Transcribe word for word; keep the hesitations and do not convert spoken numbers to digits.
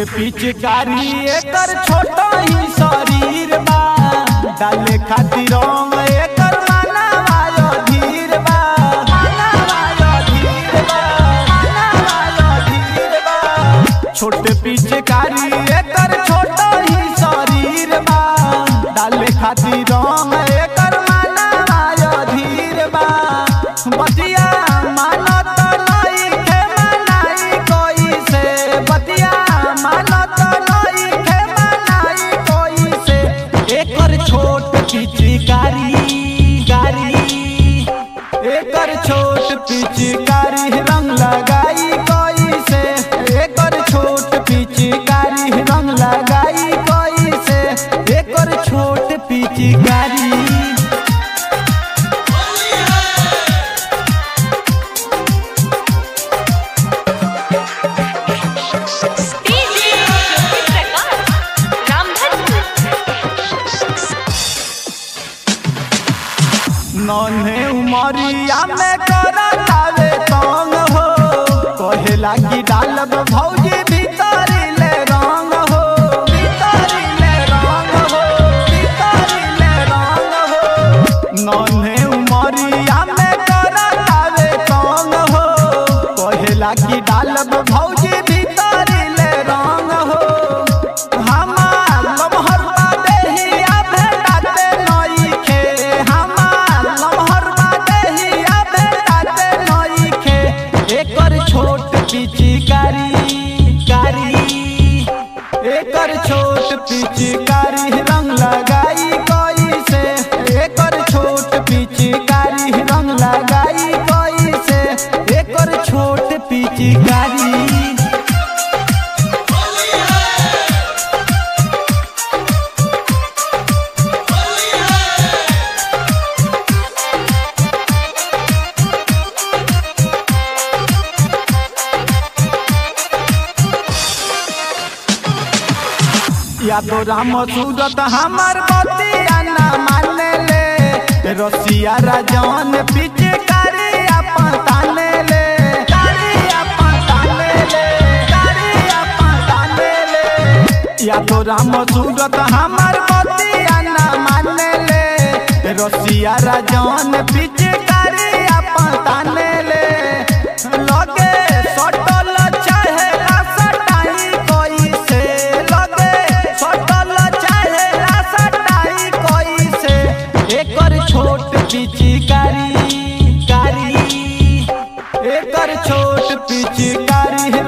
पिचकारी एकर छोटा ही शरीर बा, डाले खातिर रंग एकर मानवा धीर बा, मानवा धीर बा, मानवा धीर बा। छोटे पिचकारी एकर छोटा ही शरीर बा, डाले खातिर रंग एकर मानवा धीर बा। बतिया मानत नइखे मनाई कोई से, बतिया मानत नइखे मनाई कोई से। एकर छोट पिचकारी गारी, एकर छोट पिचकारी रंग लगाई कोई से, एकर छोट पिचकारी रंग लगाई कोई से, एकर छोट पिचकारी। नन्हे उमरिया में करतावे तंग हो, कहेला कि डालब भौजी भीतरी ले रंग हो, भीतरी ले रंग हो, भीतरी ले रंग हो। नन्हे उमरिया में करतावे तंग हो, कहेला कि डालब भौजी भीतरी ले रंग हो। हमार लमहर देहिया भेटाते नइखे, हमार लमहर देहिया भेटाते नइखे। एकर छोट पिचकारी कारी, एकर छोट पिचकारी रंग लगाई कोई से, एकर छोट पिचकारी रंग लगाई कोई से, एकर छोट पिचकारी। या तो राम सूरत हमार बतिया न माने ले, रसिया राजन पिचकारी अपन ताने ले, कारी अपन ताने ले, कारी अपन ताने ले। या तो राम सूरत हमार बतिया न माने ले, रसिया राजन पिचकारी अपन ताने ले। लगे सटल चाहे सटाई कोई से, लगे सटल चाहे सटाई कोई से। एकर छोट पिचकारी कारी, एकर छोट पिचकारी